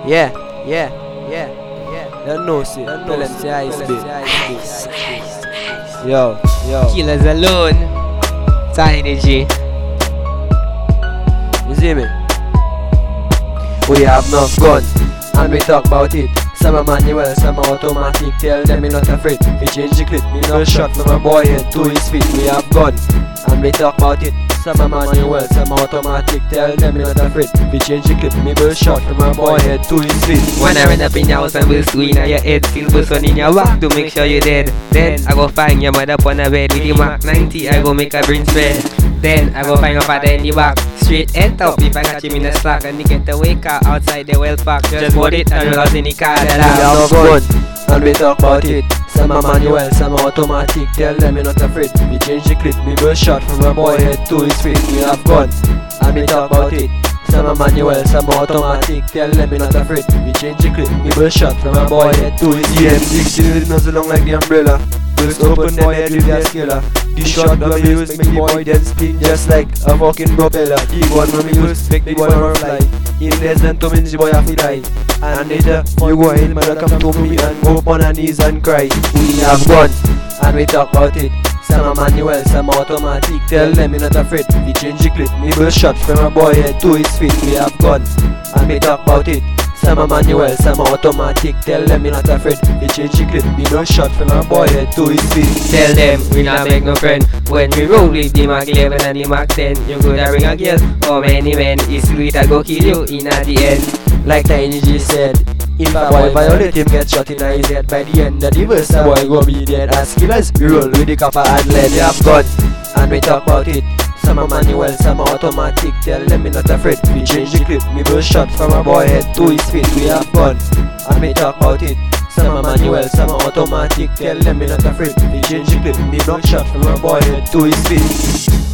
Yeah, yeah, yeah, yeah. Don't know, see. Tell them say ice big. Yo, yo. Killers alone. Tiny G. You see me? We have enough guns, and we talk about it. Some are manual, some are automatic. Tell them me not afraid. We change the clip. Me no shot from a boy head to his feet. We have guns, and we talk about it. Some are manual, some are automatic. Tell them me not afraid. We change the clip. Me will shot from a boy head to his feet. When I run up in your house and will swing at your head, still bust on in your back to make sure you're dead. Then I go find your mother on a bed with the Mac 90. I go make a brain spread. Then I go find your father in the back, straight head up if I catch him in the slack. And he get away car outside the well park. Just board it and roll in the car that We I have gun, and we talk about it. Some are manual, some are automatic. Tell them you're not afraid. We change the clip. Me will shot from a boy head to his feet. We have gun, and we talk about it. Some are manual, some are automatic. Tell them you're not afraid. We change the clip. Me will shot from a boy head to his feet. EM16 with nozzle long like the umbrella. Just open them head with their scaler. The shotgun we use make the boy dead spin just like a fucking propeller. The one when we use make the boy run fly. In less than 2 minutes the boy have to die. And later you go ahead mother come to me and go up on her knees and cry. We have guns, and we talk about it. Some are manual, some are automatic. Tell them you're not afraid. We change the clip. Me will shot from a boy head to his feet. We have guns, and we talk about it. Some are manual, some are automatic. Tell them you're not afraid. We change the clip. Me will shot from a boy head to his feet. Tell them we not make no friend. When we roll with the Mac 11 and the Mac 10, you coulda bring a girl. How many men is sweet I go kill you in at the end. Like Tiny G said, if a boy violate him get shot in his head. By the end of the verse a boy go be dead. As killers we roll with the copper and lead. We have guns, and we talk about it. Some are manual, some are automatic. Tell them you're not afraid. We change the clip. Me will shot from a boy head to his feet. We have guns, and we talk about it. Some are manual, some are automatic. Tell them you're not afraid. We change the clip. Me will shot from a boy head to his feet.